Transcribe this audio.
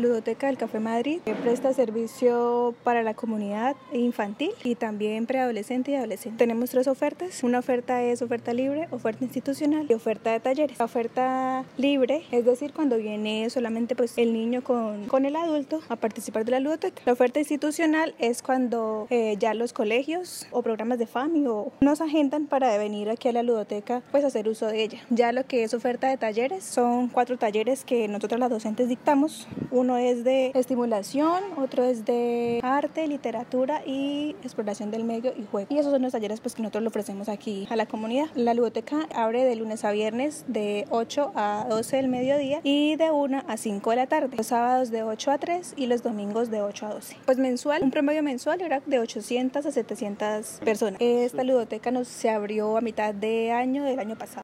Ludoteca del Café Madrid presta servicio para la comunidad infantil y también preadolescente y adolescente. Tenemos 3 ofertas. Una oferta es oferta libre, oferta institucional y oferta de talleres. La oferta libre, es decir, cuando viene solamente pues el niño con el adulto a participar de la ludoteca. La oferta institucional es cuando ya los colegios o programas de FAMI nos agendan para venir aquí a la ludoteca pues hacer uso de ella. Ya lo que es oferta de talleres son 4 talleres que nosotros las docentes dictamos. Uno es de estimulación, otro es de arte, literatura y exploración del medio y juego. Y esos son los talleres pues que nosotros le ofrecemos aquí a la comunidad. La ludoteca abre de lunes a viernes de 8 a 12 del mediodía y de 1 a 5 de la tarde. Los sábados de 8 a 3 y los domingos de 8 a 12. Pues mensual, un promedio mensual era de 800 a 700 personas. Esta ludoteca se abrió a mitad de año del año pasado.